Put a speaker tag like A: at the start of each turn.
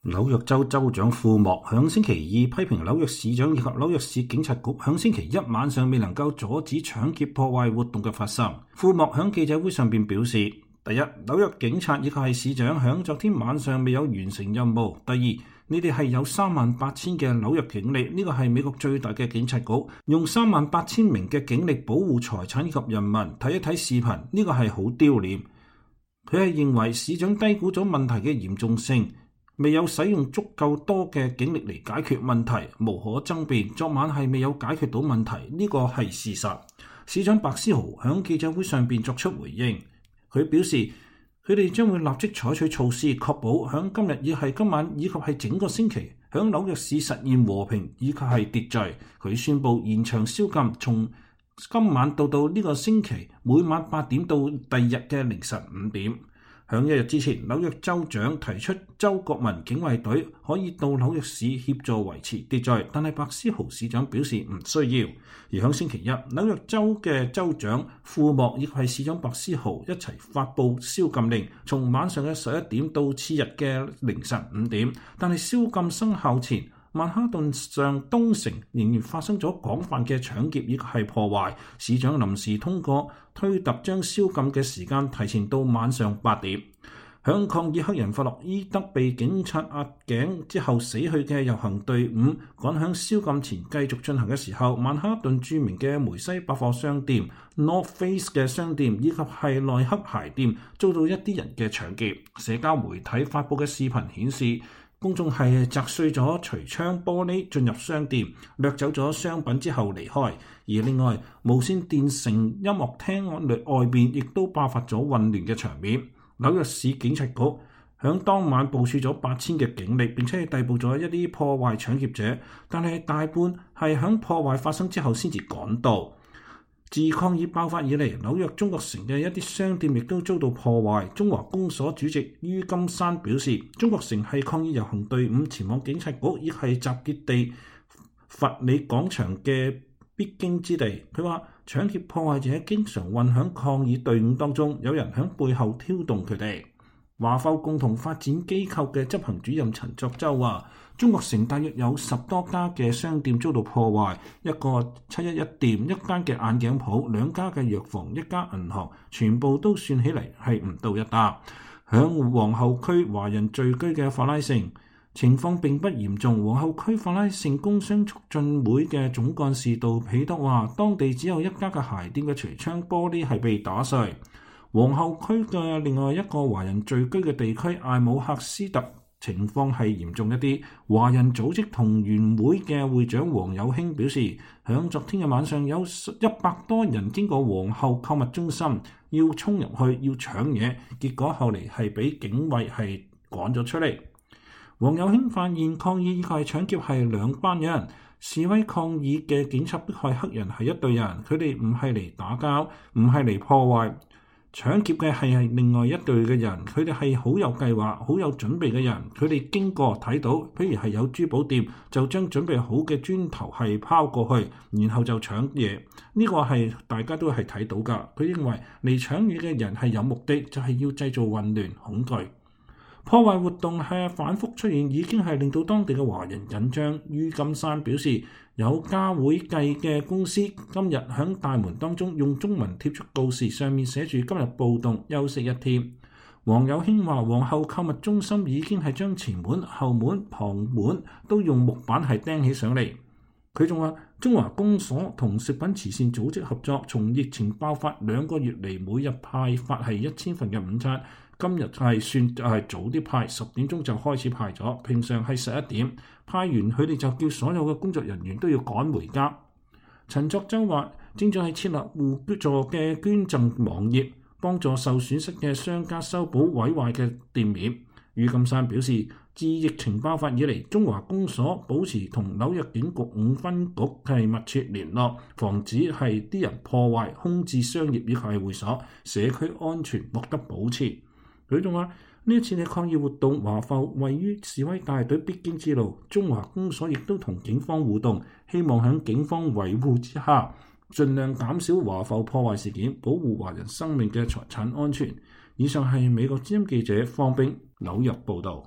A: 紐約州州長庫莫響星期二批評紐約市長以及紐約市警察局響星期一晚上未能夠阻止搶劫破壞活動嘅發生。庫莫響記者會上邊表示，第一，紐約警察以及係市長響昨天晚上未有完成任務；第二，你哋係有38000嘅紐約警力，呢個係美國最大嘅警察局，用38000名嘅警力保護財產以及人民。睇一睇視頻，呢個係好丟臉。佢係認為市長低估咗問題嘅嚴重性，未有使用足夠多嘅警力嚟解決問題，無可爭辯。昨晚係未有解決到問題，呢個係事實。市長白思豪響記者會上邊作出回應，佢表示佢哋將會立即採取措施，確保響今日以係今晚以及係整個星期響紐約市實現和平以及係秩序。佢宣布延長宵禁，從今晚到呢個星期每晚8點到第二日嘅凌晨5點。響一日之前，紐約州長提出州國民警衛隊可以到紐約市協助維持秩序，但係白思豪市長表示唔需要。而響星期一，紐約州嘅州長庫莫以及係市長白思豪一齊發布宵禁令，從晚上嘅11點到次日嘅凌晨5點。但係宵禁生效前，曼哈頓上東城仍然發生咗廣泛嘅搶劫以及係破壞。市長臨時通過推特將宵禁嘅時間提前到晚上8點。響抗議黑人弗洛伊德被警察壓頸之後死去嘅遊行隊伍趕響宵禁前繼續進行嘅時候，曼哈頓著名嘅梅西百貨商店、North Face 嘅商店以及係耐克鞋店遭到一啲人嘅搶劫。社交媒體發佈嘅視頻顯示，公眾係砸碎咗櫥窗玻璃進入商店，掠走咗商品之後離開。而另外，無線電城音樂廳外邊亦都爆發咗混亂嘅場面。紐約市警察局響當晚部署咗8000嘅警力，並且係逮捕咗一啲破壞搶劫者，但係大半係響破壞發生之後先至趕到。自抗議爆發以嚟，紐約中國城嘅一啲商店亦都遭到破壞。中華公所主席于金山表示，中國城係抗議遊行隊伍前往警察局亦係集結地佛理廣場嘅必經之地。佢話搶劫破壞者經常混響抗議隊伍當中，有人響背後挑動佢哋。華埠共同發展機構嘅執行主任陳作洲話，中國城大約有10多家嘅商店遭到破壞，一個711店，一間嘅眼鏡鋪，2家嘅藥房，一家銀行，全部都算起嚟係唔到一打。響皇后區華人聚居嘅法拉盛情況並不嚴重。皇后區法拉盛工商促進會嘅總幹事杜彼得話，當地只有一家嘅鞋店嘅櫥窗玻璃係被打碎。皇后區嘅另外一個華人聚居嘅地區艾姆赫斯特情況係嚴重一啲。華人組織同源會嘅會長黃有興表示，響昨天嘅晚上有100多人經過皇后購物中心，要衝入去要搶嘢，結果後嚟係俾警衛係趕咗出嚟。黃有興發現抗議以及搶劫係兩班人，示威抗議嘅警察迫害黑人係一隊人，佢哋唔係嚟打交，唔係嚟破壞。搶劫嘅係另外一隊嘅人，佢哋係好有計劃、好有準備嘅人。佢哋經過睇到，譬如係有珠寶店，就將準備好嘅磚頭係拋過去，然後就搶嘢。呢個係大家都係睇到㗎。佢認為嚟搶嘢嘅人係有目的，就係要製造混亂、恐懼。破壞活動係反覆出現，已經係令到當地嘅華人緊張。于金山表示，有家會計嘅公司今日喺大門當中用中文貼出告示，上面寫住今日暴動，休息1天。黃有興話，皇后購物中心已經係將前門、後門、旁門都用木板係釘起上嚟。佢仲話，中華公所同食品慈善組織合作，從疫情爆發2個月嚟，每日派發係1000份嘅午餐。今日係算早啲派，10點鐘就開始派咗，平常係11點派完，佢哋就叫所有嘅工作人員都要趕回家。陳作洲話，正在係設立互助嘅捐贈網頁，幫助受損失嘅商家修補毀壞嘅店面。于金山表示，自疫情爆發以嚟，中華公所保持同紐約警局5分局係密切聯絡，防止係啲人破壞、空置商業以及係會所，社區安全獲得保持。佢仲話，呢一次嘅抗議活動，華埠位於示威大隊必經之路，中華公所亦都同警方互動，希望喺警方維護之下，盡量減少華埠破壞事件，保護華人生命嘅財產安全。以上係美國之音記者方冰紐約報導。